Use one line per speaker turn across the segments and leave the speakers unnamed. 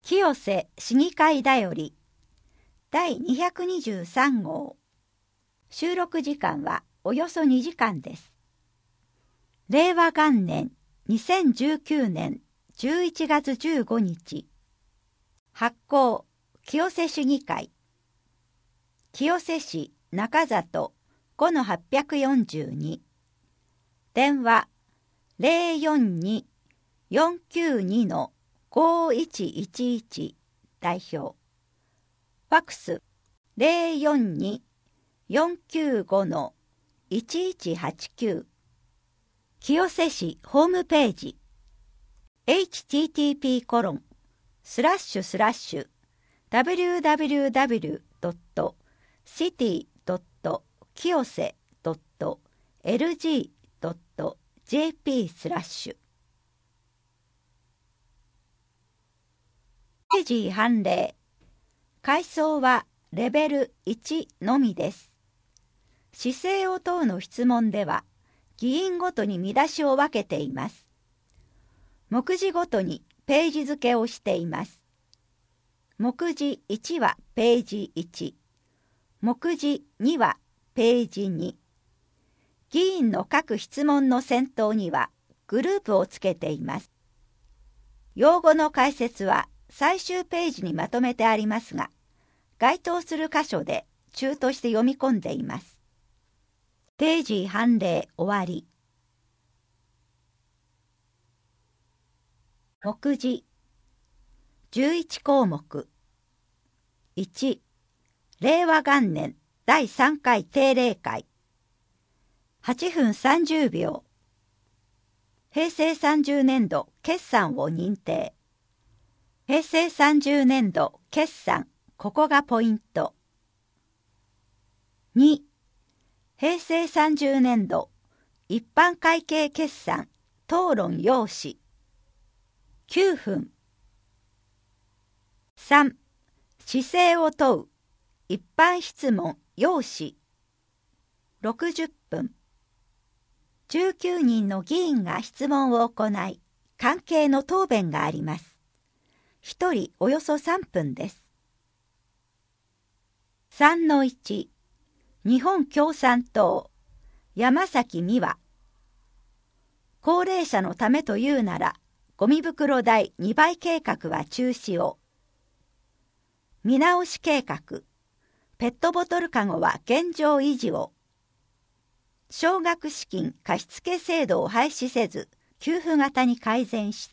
清瀬市議会だより第223号。収録時間はおよそ2時間です。令和元年2019年11月15日。発行清瀬市議会。清瀬市中里 5-842。電話 042-492-5111 代表。ファックス 042-495-1189。清瀬市ホームページ http://www.city.kiyose.lg.jp/ ページ判例。階層はレベル1のみです。市政を問うの質問では、議員ごとに見出しを分けています。目次ごとにページ付けをしています。目次1はページ1、目次2はページ2。議員の各質問の先頭にはグループをつけています。用語の解説は最終ページにまとめてありますが、該当する箇所で中として読み込んでいます。ページ判例終わり。目次11項目。1、令和元年第3回定例会。8分30秒。平成30年度決算を認定。平成30年度決算、ここがポイント。2、平成30年度一般会計決算討論要旨。9分。3、市政を問う一般質問要旨。60分。19人の議員が質問を行い、関係の答弁があります。1人およそ3分です。3-1、日本共産党、山崎美和。高齢者のためというなら、ゴミ袋代2倍計画は中止を。見直し計画、ペットボトルかごは現状維持を。奨学資金貸付制度を廃止せず、給付型に改善して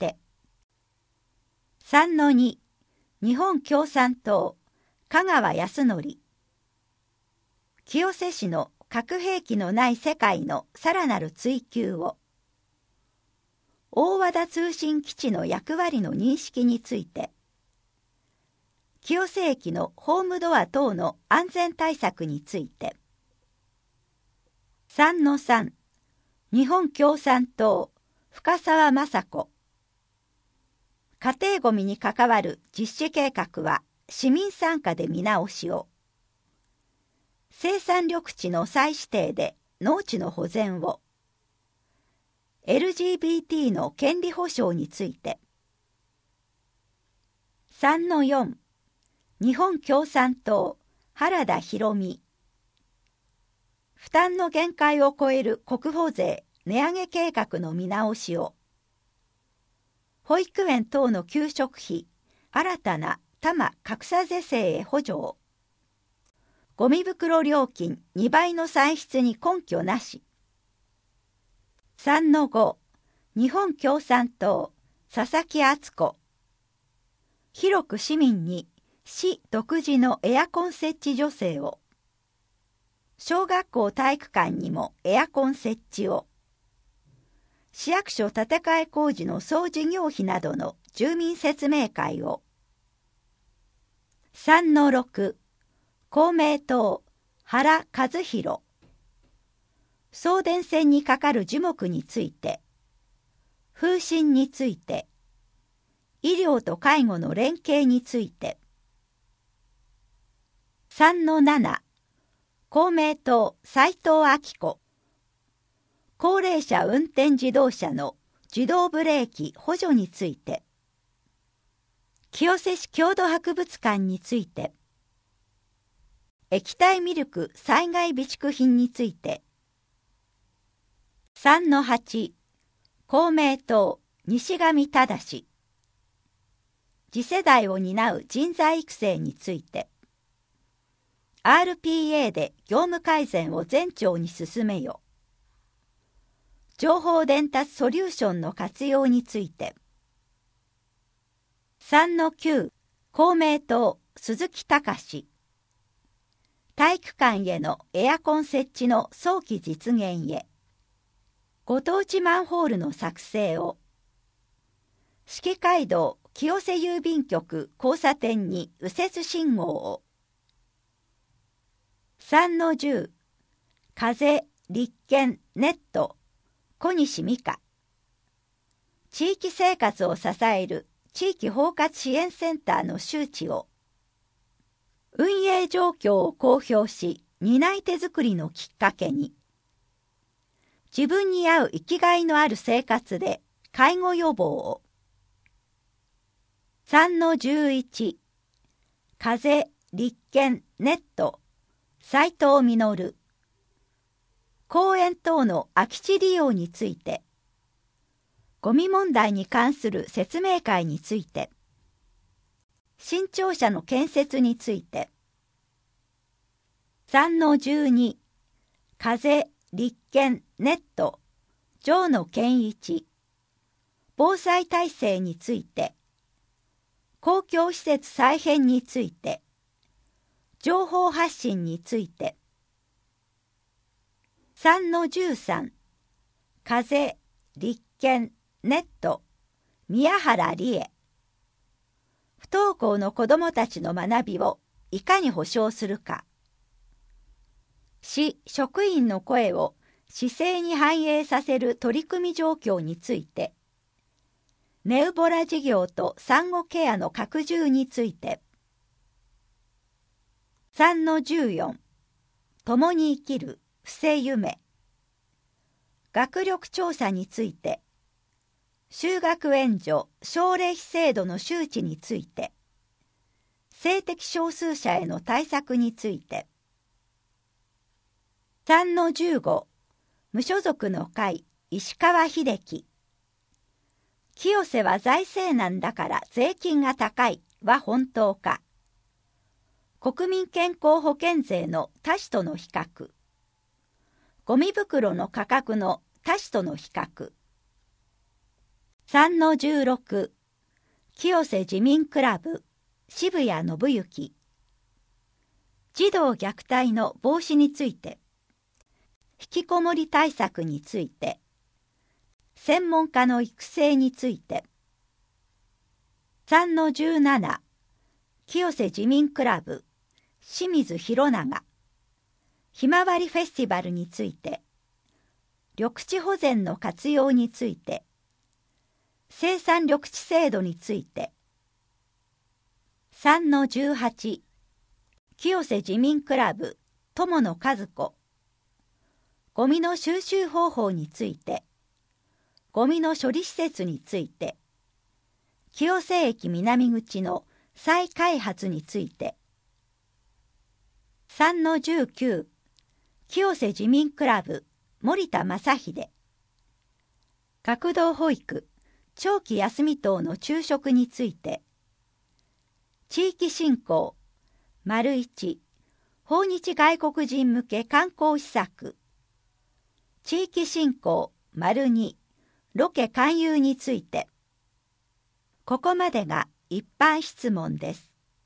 。3-2、日本共産党、香川康則。清瀬市の核兵器のない世界のさらなる追求を。大和田通信基地の役割の認識について。清瀬駅のホームドア等の安全対策について。3-3、日本共産党、深澤雅子。家庭ごみに関わる実施計画は市民参加で見直しを。生産緑地の再指定で農地の保全を。LGBT の権利保障について。3-4、日本共産党、原田裕美。負担の限界を超える国保税値上げ計画の見直しを。保育園等の給食費、新たな多摩格差是正へ補助を。ゴミ袋料金2倍の算出に根拠なし。3-5、日本共産党、佐々木敦子。広く市民に市独自のエアコン設置助成を。小学校体育館にもエアコン設置を。市役所建て替え工事の総事業費などの住民説明会を。3-6、公明党、原和弘。送電線にかかる樹木について。風疹について。医療と介護の連携について。3-7、公明党、斉藤明子。高齢者運転自動車の自動ブレーキ補助について。 清瀬市郷土博物館について、液体ミルク災害備蓄品について、3-8 公明党西上忠次世代を担う人材育成について、RPA で業務改善を全庁に進めよ。情報伝達ソリューションの活用について、3-9公明党鈴木隆体育館へのエアコン設置の早期実現へ。ご当地マンホールの作成を。四季街道清瀬郵便局交差点に右折信号を。3-10風、立憲、ネット小西美香地域生活を支える地域包括支援センターの周知を。運営状況を公表し、担い手作りのきっかけに。自分に合う生きがいのある生活で介護予防を。3-11風、立憲、ネット斉藤実公園等の空き地利用について。ゴミ問題に関する説明会について。新庁舎の建設について。3-12風、立憲、ネット城野健一防災体制について。公共施設再編について。情報発信について。3-13風、立憲、ネット宮原理恵不登校の子どもたちの学びをいかに保障するか。市職員の声を市政に反映させる取り組み状況について。ネウボラ事業と産後ケアの拡充について。3-14共に生きる布施夢学力調査について。就学援助奨励費制度の周知について。性的少数者への対策について。3-15無所属の会石川秀樹清瀬は財政難だから税金が高いは本当か。国民健康保険税の他市との比較。ゴミ袋の価格の他市との比較。3-16清瀬自民クラブ渋谷信之児童虐待の防止について。引きこもり対策について。専門家の育成について。3-17清瀬自民クラブ清水弘永ひまわりフェスティバルについて。緑地保全の活用について。生産緑地制度について。3-18清瀬自民クラブ友野和子ゴミの収集方法について。ゴミの処理施設について。清瀬駅南口の再開発について。3-19清瀬自民クラブ森田正秀学童保育長期休み等の昼食について。地域振興1訪日外国人向け観光施策。地域振興2ロケ勧誘について。ここまでが一般質問です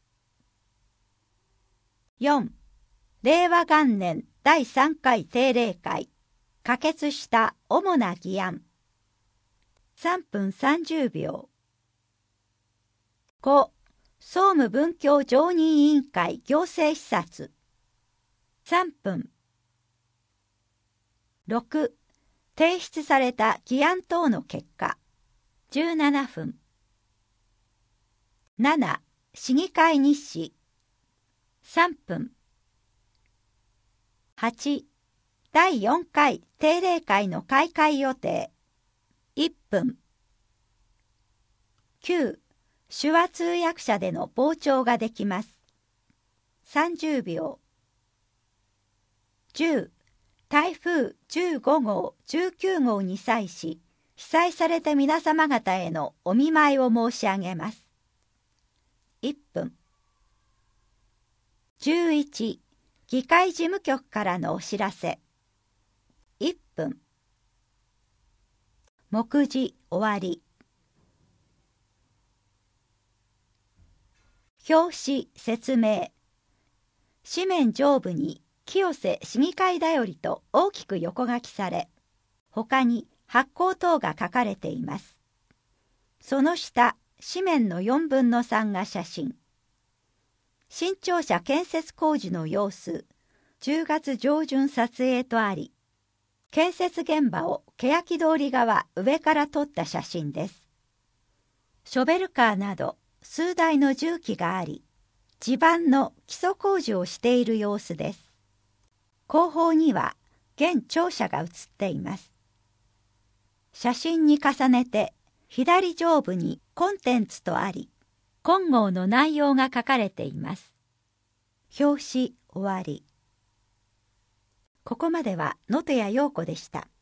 。4. 令和元年第3回定例会可決した主な議案。3分30秒。5. 総務文教常任委員会行政視察。3分。6. 提出された議案等の結果。17分。7. 市議会日誌。3分。8. 第4回定例会の開会予定。1分。9. 手話通訳者での傍聴ができます。30秒。10、台風15号、19号に際し、被災された皆様方へのお見舞いを申し上げます。1分。11、議会事務局からのお知らせ。1分。目次終わり。表紙説明。紙面上部に清瀬市議会だよりと大きく横書きされ、他に発行等が書かれています。その下、紙面の4分の3が写真。新庁舎建設工事の様子、10月上旬撮影とあり、建設現場を欅通り側上から撮った写真です。ショベルカーなど数台の重機があり、地盤の基礎工事をしている様子です。後方には現庁舎が写っています。写真に重ねて左上部にコンテンツとあり、今号の内容が書かれています。表紙終わり。ここまでは野手谷陽子でした。